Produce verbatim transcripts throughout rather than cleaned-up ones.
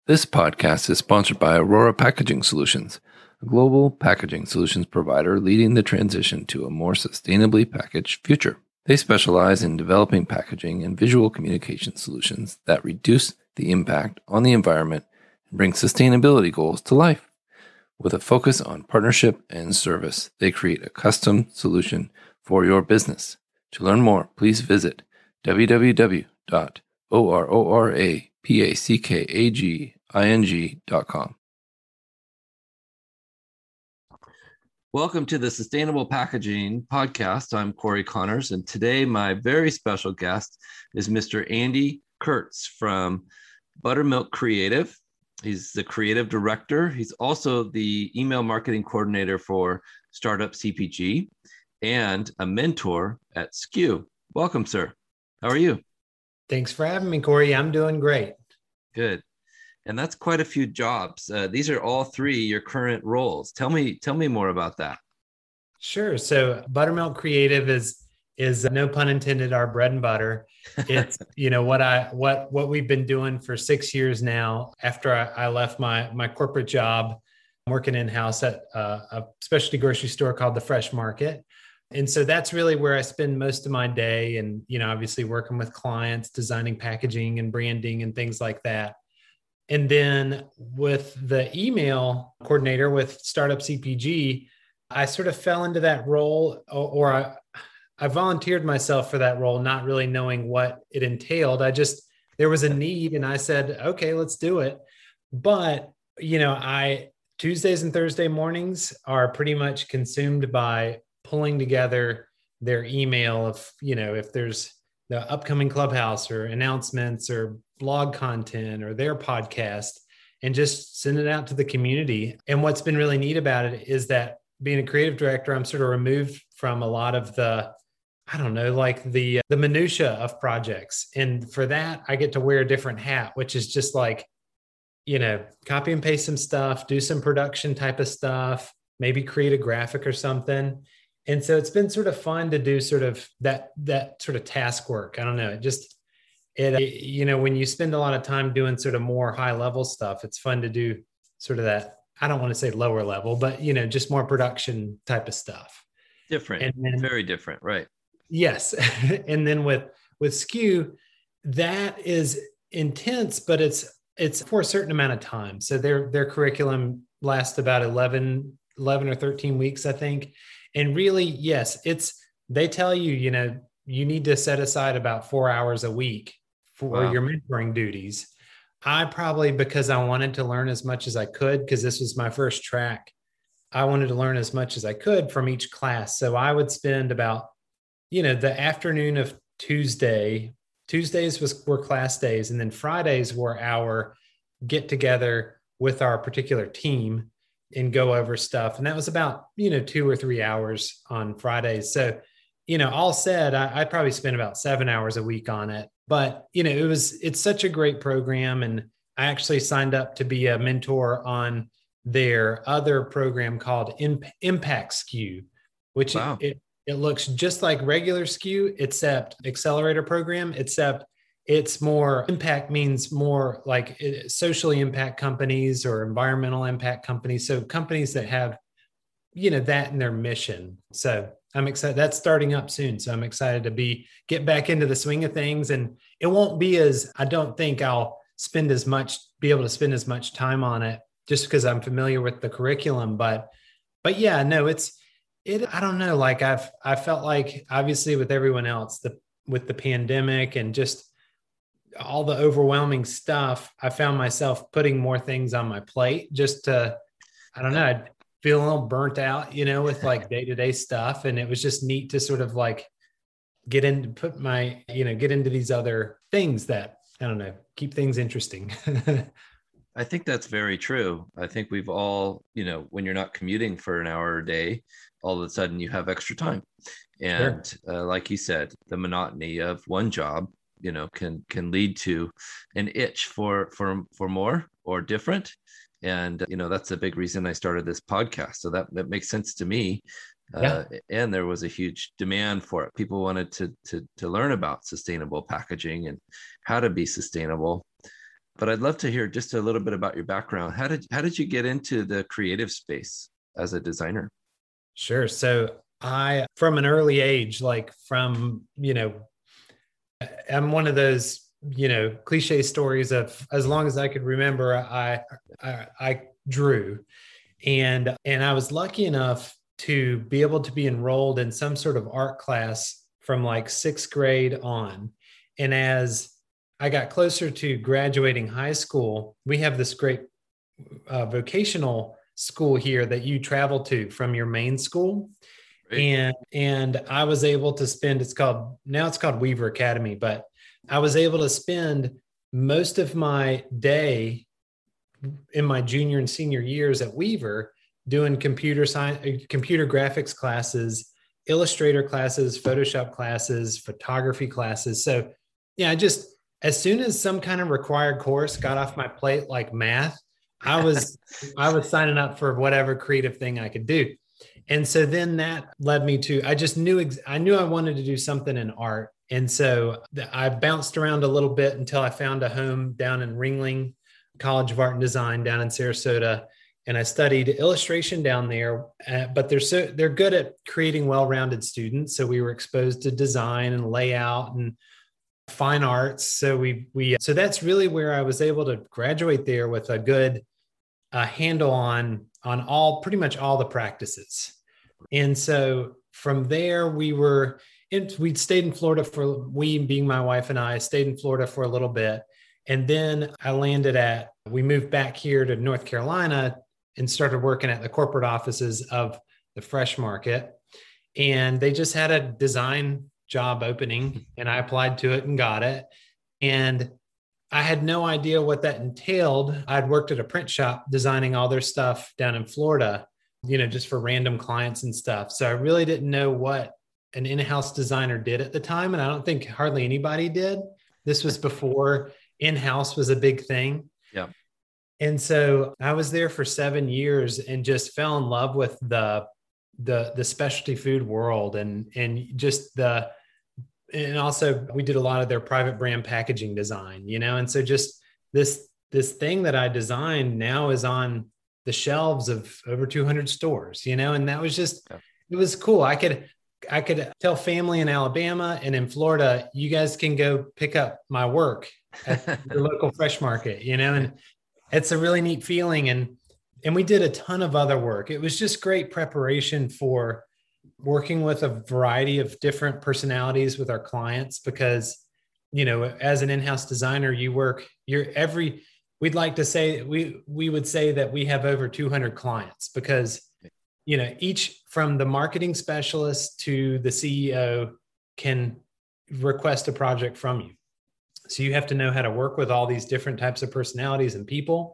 This podcast is sponsored by Aurora Packaging Solutions, a global packaging solutions provider leading the transition to a more sustainably packaged future. They specialize in developing packaging and visual communication solutions that reduce the impact on the environment and bring sustainability goals to life. With a focus on partnership and service, they create a custom solution for your business. To learn more, please visit w w w dot aurora packaging dot com. Welcome to the Sustainable Packaging Podcast. I'm Corey Connors, and today my very special guest is Mister Andy Kurtz from Buttermilk Creative. He's the creative director. He's also the email marketing coordinator for Startup C P G and a mentor at S K U. Welcome, sir. How are you? Thanks for having me, Corey. I'm doing great. Good. And that's quite a few jobs. Uh, these are all three your current roles. Tell me, tell me more about that. Sure. So Buttermilk Creative is, is no pun intended, our bread and butter. It's, you know, what I, what, what we've been doing for six years now after I, I left my, my corporate job. I'm working in-house at uh, a specialty grocery store called The Fresh Market. And so that's really where I spend most of my day and, you know, obviously working with clients, designing packaging and branding and things like that. And then with the email coordinator with Startup C P G, I sort of fell into that role, or, or I, I volunteered myself for that role, not really knowing what it entailed. I just, there was a need and I said, okay, let's do it. But, you know, I, Tuesdays and Thursday mornings are pretty much consumed by pulling together their email of, you know, if there's the upcoming clubhouse or announcements or blog content or their podcast, and just send it out to the community. And what's been really neat about it is that being a creative director, I'm sort of removed from a lot of the, I don't know, like the, the minutia of projects. And for that, I get to wear a different hat, which is just like, you know, copy and paste some stuff, do some production type of stuff, maybe create a graphic or something. And so it's been sort of fun to do sort of that, that sort of task work. I don't know. It just, it, you know, when you spend a lot of time doing sort of more high level stuff, it's fun to do sort of that. I don't want to say lower level, but, you know, just more production type of stuff. Different, and then, very different. Right. Yes. And then with, with S K U, that is intense, but it's, it's for a certain amount of time. So their, their curriculum lasts about eleven, eleven or thirteen weeks, I think. And really, yes, it's, they tell you, you know, you need to set aside about four hours a week for wow. your mentoring duties. I probably, because I wanted to learn as much as I could, because this was my first track, I wanted to learn as much as I could from each class. So I would spend about, you know, the afternoon of Tuesday, Tuesdays was, were class days. And then Fridays were our get together with our particular team and go over stuff. And that was about, you know, two or three hours on Fridays. So, you know, all said, I, I probably spent about seven hours a week on it. But, you know, it was, it's such a great program. And I actually signed up to be a mentor on their other program called Imp- Impact S K U, which wow. it, it, it looks just like regular S K U, except accelerator program, except it's more impact means more like socially impact companies or environmental impact companies. So companies that have, you know, that in their mission. So I'm excited. That's starting up soon. So I'm excited to be, get back into the swing of things. And it won't be as, I don't think I'll spend as much, be able to spend as much time on it just because I'm familiar with the curriculum. But, but yeah, no, it's, it, I don't know. Like I've, I felt like obviously with everyone else, the, with the pandemic and just all the overwhelming stuff, I found myself putting more things on my plate just to, I don't know, I'd feel a little burnt out, you know, with like day-to-day stuff. And it was just neat to sort of like get in, put my, you know, get into these other things that, I don't know, keep things interesting. I think that's very true. I think we've all, you know, when you're not commuting for an hour a day, all of a sudden you have extra time. And sure. uh, like you said, the monotony of one job, you know, can can lead to an itch for for for more or different. And, you know, that's a big reason I started this podcast. So that, that makes sense to me. Yeah. Uh, and there was a huge demand for it. People wanted to, to, to learn about sustainable packaging and how to be sustainable. but I'd love to hear just a little bit about your background. How did how did you get into the creative space as a designer? Sure. So I, from an early age, like from, you know, I'm one of those, you know, cliche stories of as long as I could remember, I, I, I drew, and, and I was lucky enough to be able to be enrolled in some sort of art class from like sixth grade on. And as I got closer to graduating high school, we have this great uh, vocational school here that you travel to from your main school. Right. And and I was able to spend, it's called, now it's called Weaver Academy, but I was able to spend most of my day in my junior and senior years at Weaver doing computer science, computer graphics classes, Illustrator classes, Photoshop classes, photography classes. So yeah, I just, as soon as some kind of required course got off my plate, like math, I was, I was signing up for whatever creative thing I could do. And so then that led me to, I just knew, I knew I wanted to do something in art. And so I bounced around a little bit until I found a home down in Ringling College of Art and Design down in Sarasota. And I studied illustration down there, uh, but they're so, they're good at creating well-rounded students. So we were exposed to design and layout and fine arts. So we, we, so that's really where I was able to graduate there with a good uh, handle on, on all, pretty much all the practices. And so from there we were in, we'd stayed in Florida for, we being my wife and I stayed in Florida for a little bit. And then I landed at, we moved back here to North Carolina and started working at the corporate offices of the Fresh Market. And they just had a design job opening and I applied to it and got it. And I had no idea what that entailed. I'd worked at a print shop designing all their stuff down in Florida, you know, just for random clients and stuff. So I really didn't know what an in-house designer did at the time. And I don't think hardly anybody did. This was before in-house was a big thing. Yeah. And so I was there for seven years and just fell in love with the, the, the specialty food world and, and just the, and also we did a lot of their private brand packaging design, you know? And so just this, this thing that I designed now is on the shelves of over two hundred stores, you know? And that was just, yeah. It was cool. I could, I could tell family in Alabama and in Florida, you guys can go pick up my work at your local Fresh Market, you know? And it's a really neat feeling. And, and we did a ton of other work. It was just great preparation for working with a variety of different personalities with our clients, because, you know, as an in-house designer, you work, you're every, we'd like to say, we, we would say that we have over two hundred clients because, you know, each from the marketing specialist to the C E O can request a project from you. So you have to know how to work with all these different types of personalities and people.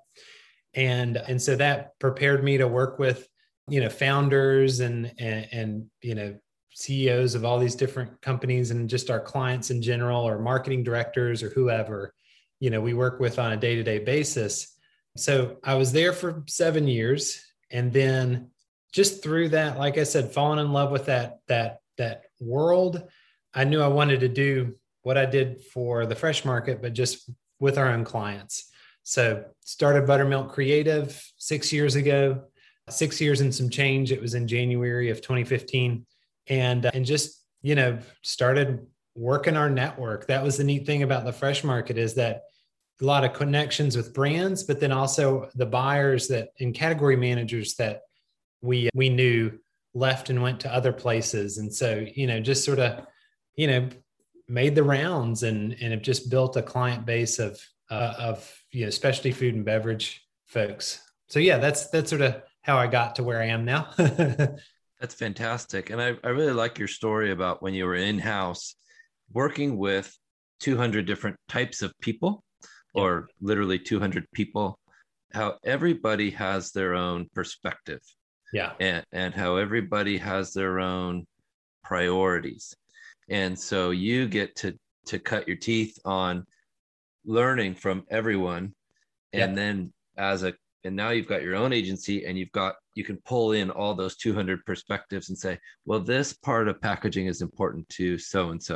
And, and so that prepared me to work with, you know, founders and, and, and, you know, C E Os of all these different companies and just our clients in general, or marketing directors or whoever, you know, we work with on a day-to-day basis. So I was there for seven years. And then just through that, like I said, falling in love with that, that, that world, I knew I wanted to do what I did for the Fresh Market, but just with our own clients. So started Buttermilk Creative six years ago, six years and some change. It was in January of twenty fifteen. And, and just, you know, started working our network. That was the neat thing about the Fresh Market, is that a lot of connections with brands, but then also the buyers that and category managers that we, we knew left and went to other places. And so, you know, just sort of, you know, made the rounds and, and have just built a client base of, uh, of, you know, specialty food and beverage folks. So yeah, that's, that's sort of how I got to where I am now. That's fantastic. And I, I really like your story about when you were in-house working with two hundred different types of people, or literally two hundred people, how everybody has their own perspective. Yeah. And, and how everybody has their own priorities. And so you get to, to cut your teeth on learning from everyone. And yeah. then as a, and now you've got your own agency and you've got, you can pull in all those two hundred perspectives and say, well, this part of packaging is important to so-and-so,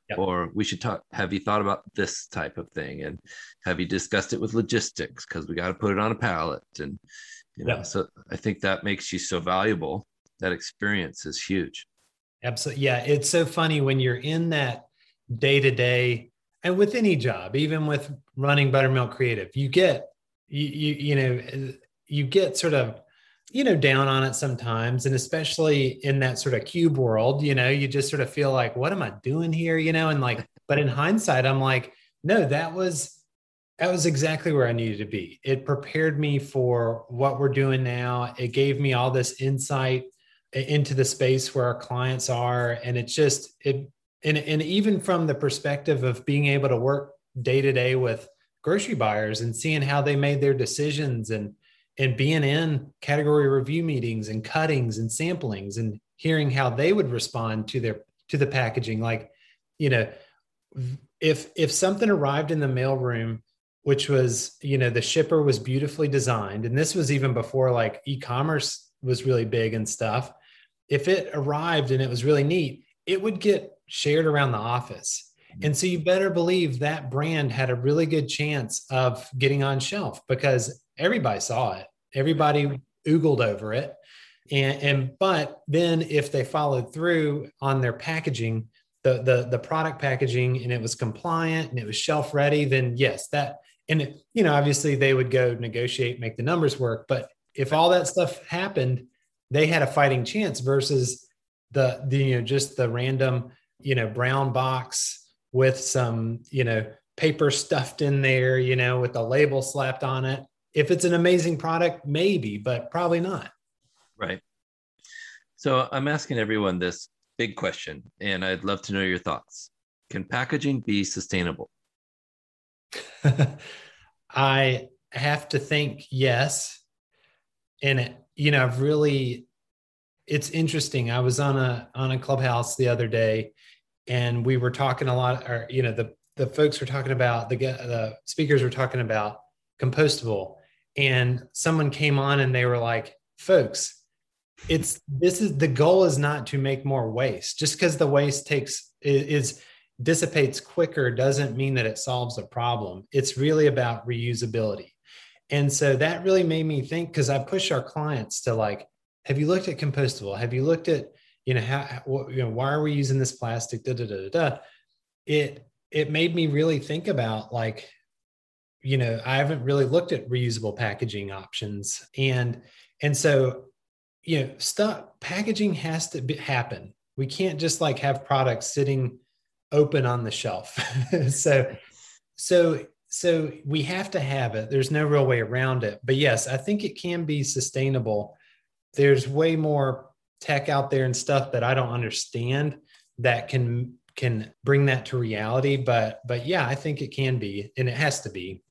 Yep. Or we should talk, have you thought about this type of thing? And have you discussed it with logistics? Because we got to put it on a pallet. And, you know, Yep. so I think that makes you so valuable. That experience is huge. Absolutely. Yeah. It's so funny when you're in that day to day, and with any job, even with running Buttermilk Creative, you get, you, you, you know, you get sort of, you know, down on it sometimes. And especially in that sort of cube world, you know, you just sort of feel like, what am I doing here? You know, and like, but in hindsight, I'm like, no, that was, that was exactly where I needed to be. It prepared me for what we're doing now. It gave me all this insight into the space where our clients are. And it's just, it, and, and even from the perspective of being able to work day to day with grocery buyers and seeing how they made their decisions, and, and being in category review meetings and cuttings and samplings and hearing how they would respond to their, to the packaging. Like, you know, if, if something arrived in the mailroom, which was, you know, the shipper was beautifully designed, and this was even before like e-commerce was really big and stuff. If it arrived and it was really neat, it would get shared around the office. And so you better believe that brand had a really good chance of getting on shelf because everybody saw it. Everybody oogled over it. And, and but then if they followed through on their packaging, the, the, the product packaging, and it was compliant and it was shelf ready, then yes, that, and it, you know, obviously they would go negotiate, make the numbers work. But if all that stuff happened, they had a fighting chance versus the, the, you know, just the random, you know, brown box with some, you know, paper stuffed in there, you know, with a label slapped on it. If it's an amazing product, maybe, but probably not. Right. So I'm asking everyone this big question, and I'd love to know your thoughts. Can packaging be sustainable? I have to think yes. And it, you know, I've really, it's interesting. I was on a on a Clubhouse the other day, and we were talking a lot, or you know, the the folks were talking about the the speakers were talking about compostable, and someone came on and they were like, folks, it's this is the goal is not to make more waste. Just because the waste takes is dissipates quicker doesn't mean that it solves a problem. It's really about reusability. And so that really made me think, because I push our clients to like, have you looked at compostable? Have you looked at, you know, how, you know, why are we using this plastic? Da, da, da, da, da. It, it made me really think about like, you know, I haven't really looked at reusable packaging options. And, and so, you know, stuff, packaging has to be, happen. We can't just like have products sitting open on the shelf. so, so, so we have to have it. There's no real way around it. But yes, I think it can be sustainable. There's way more tech out there and stuff that I don't understand that can can bring that to reality. But but yeah, I think it can be, and it has to be.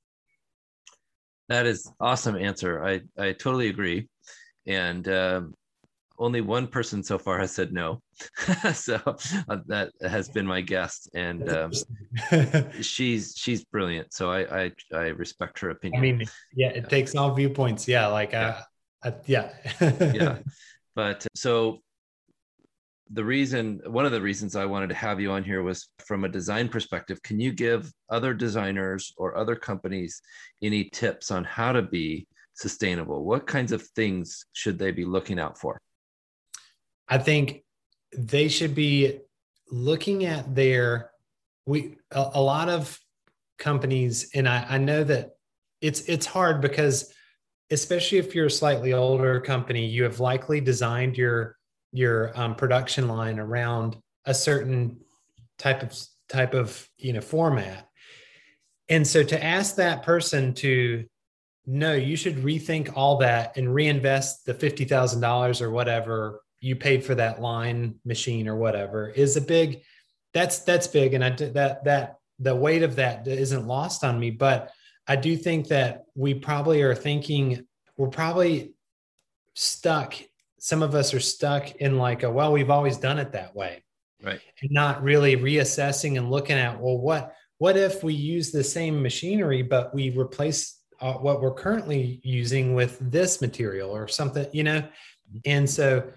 That is awesome answer. I I totally agree. And um, only one person so far has said no. so uh, that has been my guest, and um, she's she's brilliant. So I, I I respect her opinion. I mean, yeah, it yeah. takes all viewpoints. Yeah, like yeah, I, I, yeah, yeah. But so the reason, one of the reasons I wanted to have you on here was from a design perspective. Can you give other designers or other companies any tips on how to be sustainable? What kinds of things should they be looking out for? I think they should be looking at their, we, a, a lot of companies, and I, I know that it's, it's hard because especially if you're a slightly older company, you have likely designed your, your um, production line around a certain type of, type of, you know, format. And so to ask that person to, no, you should rethink all that and reinvest the fifty thousand dollars or whatever you paid for that line machine or whatever is a big, that's, that's big. And I did that, that the weight of that isn't lost on me, but I do think that we probably are thinking, we're probably stuck. Some of us are stuck in like a, well, we've always done it that way. Right. And not really reassessing and looking at, well, what, what if we use the same machinery, but we replace uh, what we're currently using with this material or something, you know? And so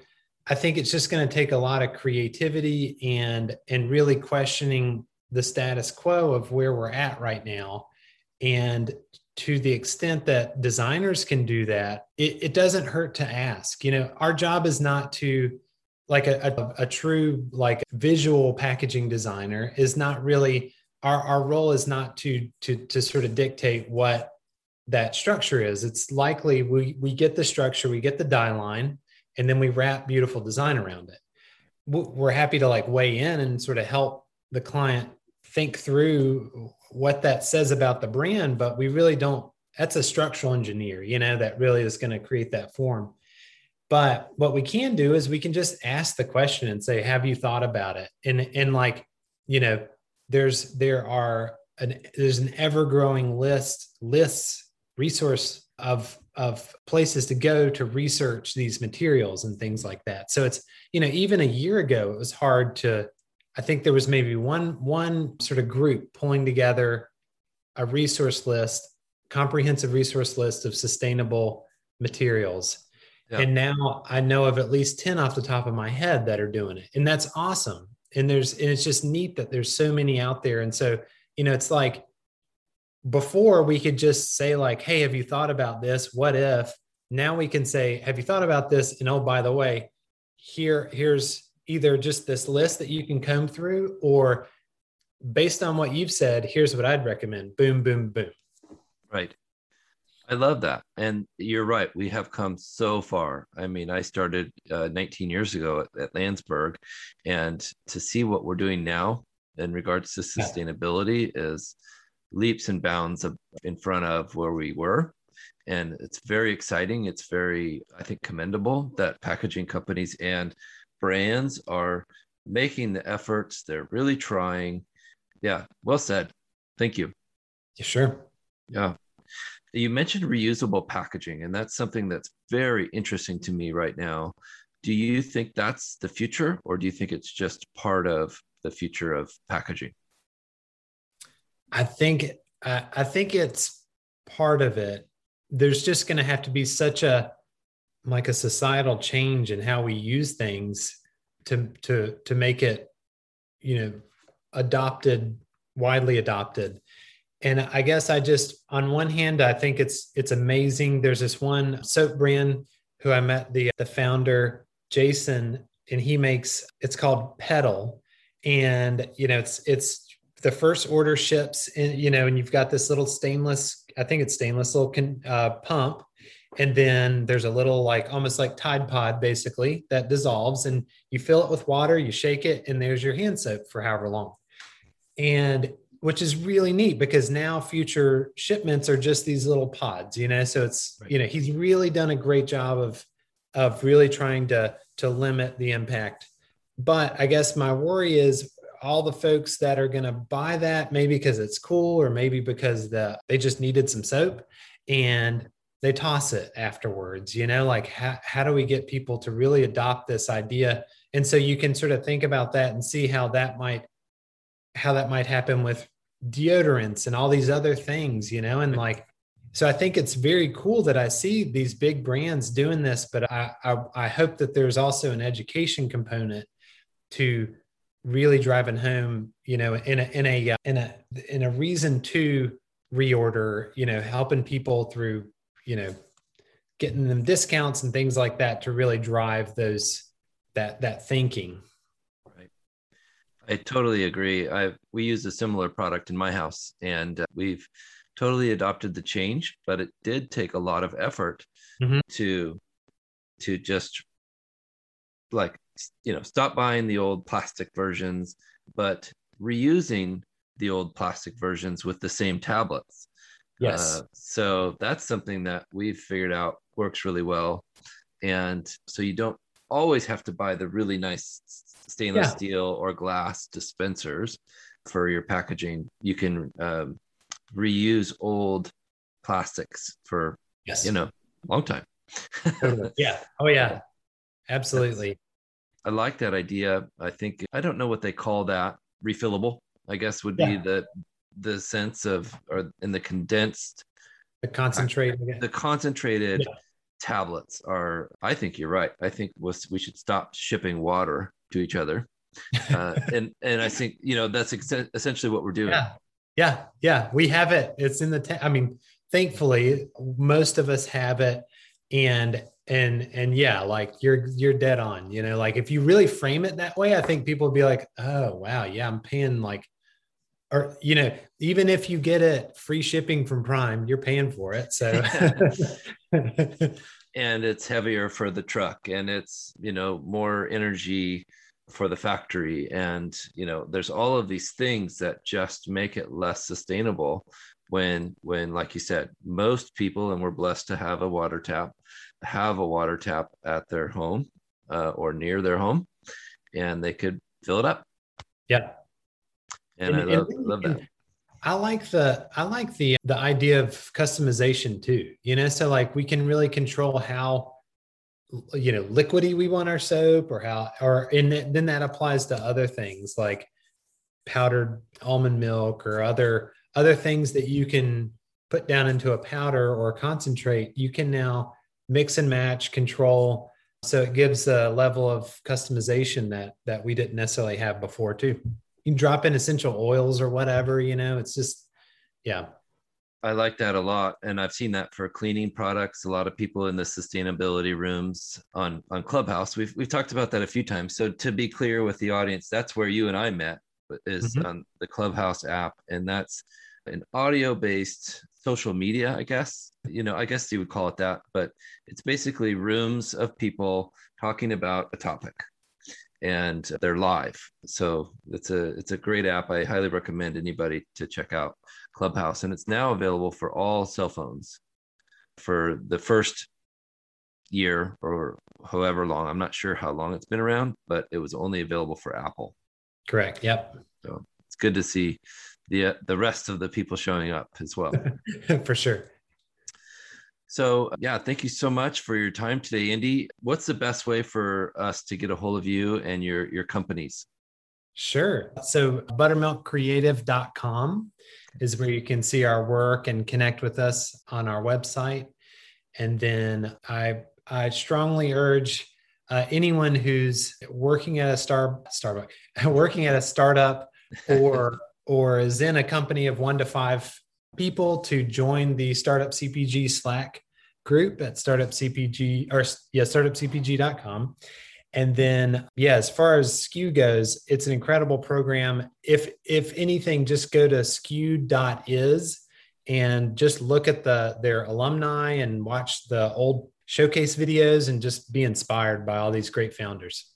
I think it's just going to take a lot of creativity and and really questioning the status quo of where we're at right now. And to the extent that designers can do that, it, it doesn't hurt to ask. You know, our job is not to, like a, a, a true like visual packaging designer is not really our, our role is not to to to sort of dictate what that structure is. It's likely we we get the structure, we get the die line, and then we wrap beautiful design around it. We're happy to like weigh in and sort of help the client think through what that says about the brand, but we really don't, that's a structural engineer, you know, that really is going to create that form. But what we can do is we can just ask the question and say, have you thought about it? And, and like, you know, there's, there are, an, there's an ever growing list, lists, resource of, of places to go to research these materials and things like that. So it's, you know, even a year ago, it was hard to, I think there was maybe one, one sort of group pulling together a resource list, comprehensive resource list of sustainable materials. Yeah. And now I know of at least ten off the top of my head that are doing it. And that's awesome. And there's, and it's just neat that there's so many out there. And so, you know, it's like before we could just say like, hey, have you thought about this? What if? Now we can say, have you thought about this? And oh, by the way, here, here's either just this list that you can comb through, or based on what you've said, here's what I'd recommend. Boom, boom, boom. Right. I love that. And you're right. We have come so far. I mean, I started uh, nineteen years ago at, at Landsberg, and to see what we're doing now in regards to sustainability yeah. is leaps and bounds of, in front of where we were. And it's very exciting. It's very, I think, commendable that packaging companies and brands are making the efforts. They're really trying. Yeah. Well said. Thank you. Yeah, sure. Yeah. You mentioned reusable packaging, and that's something that's very interesting to me right now. Do you think that's the future, or do you think it's just part of the future of packaging? I think, uh, I think it's part of it. There's just going to have to be such a, like a societal change in how we use things to, to, to make it, you know, adopted, widely adopted. And I guess I just, on one hand, I think it's, it's amazing. There's this one soap brand who I met the, the founder, Jason, and he makes, it's called Pedal. And, you know, it's, it's the first order ships in, you know, and you've got this little stainless, I think it's stainless little uh, pump. And then there's a little like almost like Tide Pod basically that dissolves, and you fill it with water, you shake it, and there's your hand soap for however long. And which is really neat because now future shipments are just these little pods, you know? So it's, right. you know, he's really done a great job of, of really trying to, to limit the impact. But I guess my worry is all the folks that are going to buy that, maybe because it's cool, or maybe because the, they just needed some soap and they toss it afterwards, you know, like how, how do we get people to really adopt this idea? And so you can sort of think about that and see how that might, how that might happen with deodorants and all these other things, you know, and like, so I think it's very cool that I see these big brands doing this, but I, I, I hope that there's also an education component to really driving home, you know, in a, in a, in a, in a reason to reorder, you know, helping people through, you know, getting them discounts and things like that to really drive those, that, that thinking. Right. I totally agree. I we use a similar product in my house, and uh, we've totally adopted the change, but it did take a lot of effort mm-hmm. to, to just like, you know, stop buying the old plastic versions, but reusing the old plastic versions with the same tablets. Yes. Uh, so that's something that we've figured out works really well. And so you don't always have to buy the really nice stainless yeah. steel or glass dispensers for your packaging. You can um, reuse old plastics for, yes. you know, a long time. Totally. Yeah. Oh, yeah. Absolutely. That's, I like that idea. I think, I don't know what they call that. Refillable, I guess, would yeah. be the the sense of, or in the condensed, the concentrated, the concentrated yeah. tablets are, I think you're right. I think we should stop shipping water to each other. Uh, and, and I think, you know, that's ex- essentially what we're doing. Yeah. Yeah. Yeah. We have it. It's in the, ta- I mean, thankfully, most of us have it. And, and, and yeah, like you're, you're dead on, you know, like if you really frame it that way, I think people would be like, oh, wow. Yeah. I'm paying like, or, you know, even if you get it free shipping from Prime, you're paying for it. So, and it's heavier for the truck, and it's, you know, more energy for the factory. And, you know, there's all of these things that just make it less sustainable when, when, like you said, most people, and we're blessed to have a water tap, have a water tap at their home uh, or near their home, and they could fill it up. Yeah. And, and I love, and, love that. I like the I like the the idea of customization too. You know, so like we can really control how, you know, liquidy we want our soap, or how, or and then that applies to other things like powdered almond milk or other other things that you can put down into a powder or concentrate. You can now mix and match, control. So it gives a level of customization that that we didn't necessarily have before too. You can drop in essential oils or whatever, you know, it's just, yeah. I like that a lot. And I've seen that for cleaning products. A lot of people in the sustainability rooms on, on Clubhouse. We've, we've talked about that a few times. So to be clear with the audience, that's where you and I met, is mm-hmm. on the Clubhouse app. And that's an audio-based social media, I guess. You know, I guess you would call it that, but it's basically rooms of people talking about a topic. And they're live. So it's a it's a great app. I highly recommend anybody to check out Clubhouse. And it's now available for all cell phones for the first year or however long. I'm not sure how long it's been around, but it was only available for Apple. Correct. Yep. So it's good to see the uh, the rest of the people showing up as well. For sure. So yeah, thank you so much for your time today, Indy. What's the best way for us to get a hold of you and your, your companies? Sure. So buttermilk creative dot com is where you can see our work and connect with us on our website. And then I, I strongly urge uh, anyone who's working at a star Starbucks, working at a startup or, or is in a company of one to five people to join the Startup C P G Slack group at startup C P G or yeah, startup C P G dot com. And then, yeah, as far as S K U goes, it's an incredible program. If, if anything, just go to S K U dot is and just look at the, their alumni and watch the old showcase videos and just be inspired by all these great founders.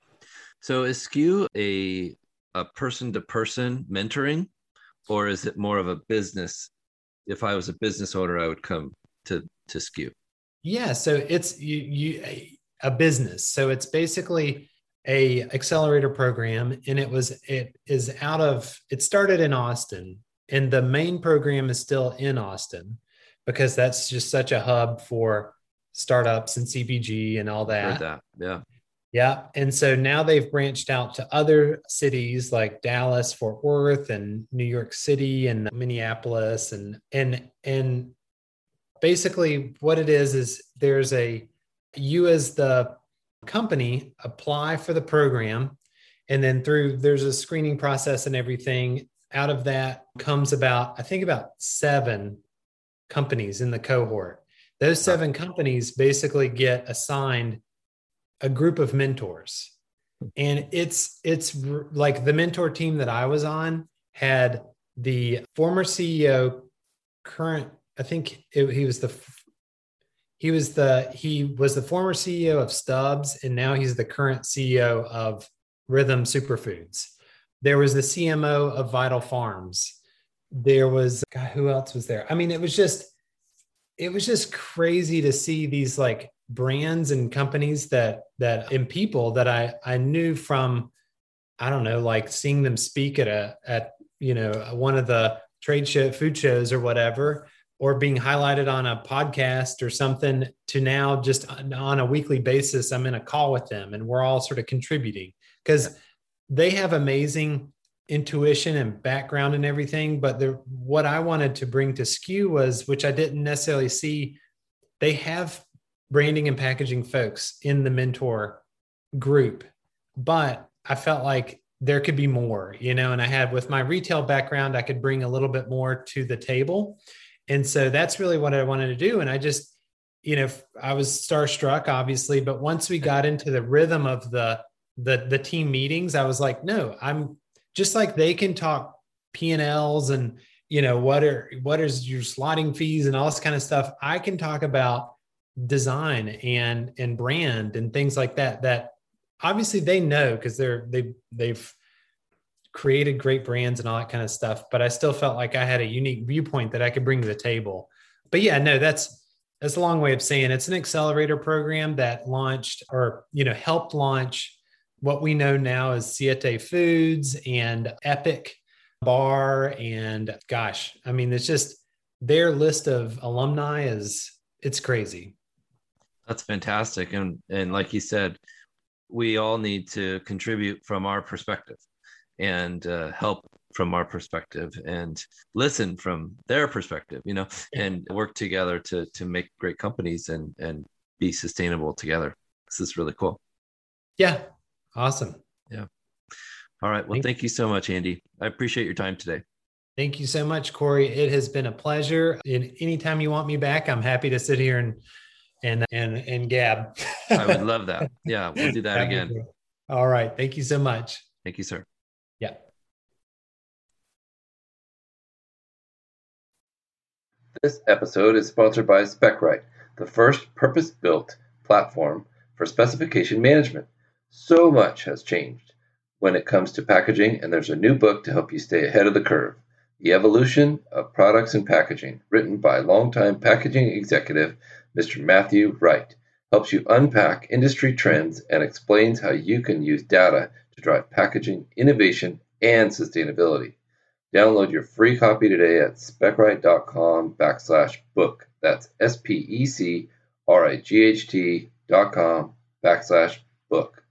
So is S K U a, a person-to-person mentoring, or is it more of a business? If I was a business owner, I would come to, to S K U. Yeah. So it's you, you, a business. So it's basically a accelerator program, and it was, it is out of, it started in Austin, and the main program is still in Austin because that's just such a hub for startups and C P G and all that. Heard that. Yeah. Yeah. And so now they've branched out to other cities like Dallas, Fort Worth, and New York City, and Minneapolis. And, and, and basically what it is, is there's a, you as the company apply for the program. And then through, there's a screening process and everything. Out of that comes about, I think about seven companies in the cohort. Those seven companies basically get assigned a group of mentors. And it's, it's like the mentor team that I was on had the former C E O, current, I think it, he was the, he was the, he was the former C E O of Stubbs, and now he's the current C E O of Rhythm Superfoods. There was the C M O of Vital Farms. There was, God, who else was there? I mean, it was just, it was just crazy to see these like brands and companies that, that, and people that I, I knew from, I don't know, like seeing them speak at a, at, you know, one of the trade show, food shows or whatever, or being highlighted on a podcast or something, to now just on a weekly basis, I'm in a call with them and we're all sort of contributing because they have amazing intuition and background and everything. But the, what I wanted to bring to S K U was, which I didn't necessarily see, they have branding and packaging folks in the mentor group, but I felt like there could be more, you know, and I had, with my retail background, I could bring a little bit more to the table. And so that's really what I wanted to do. And I just, you know, I was starstruck, obviously, but once we got into the rhythm of the, the, the team meetings, I was like, no, I'm just like, they can talk P and L's and, you know, what are, what is your slotting fees and all this kind of stuff. I can talk about design and, and brand and things like that, that obviously they know, because they're, they, they've created great brands and all that kind of stuff, but I still felt like I had a unique viewpoint that I could bring to the table. But yeah, no, that's, that's a long way of saying it's an accelerator program that launched, or, you know, helped launch what we know now as Siete Foods and Epic Bar. And gosh, I mean, it's just, their list of alumni is, it's crazy. That's fantastic. And, and like you said, we all need to contribute from our perspective and uh, help from our perspective and listen from their perspective, you know, and work together to to make great companies and and be sustainable together. This is really cool. Yeah. Awesome. Yeah. All right. Well, thank, thank you so much, Andy. I appreciate your time today. Thank you so much, Corey. It has been a pleasure. And anytime you want me back, I'm happy to sit here and and and and gab. I would love that. Yeah, we'll do that again. All right. Thank you so much. Thank you, sir. Yeah. This episode is sponsored by SpecRite, the first purpose-built platform for specification management. So much has changed when it comes to packaging, and there's a new book to help you stay ahead of the curve, The Evolution of Products and Packaging, written by longtime packaging executive Mister Matthew Wright, helps you unpack industry trends and explains how you can use data to drive packaging innovation and sustainability. Download your free copy today at specright.com backslash book. That's S P E C R I G H T dot com backslash book.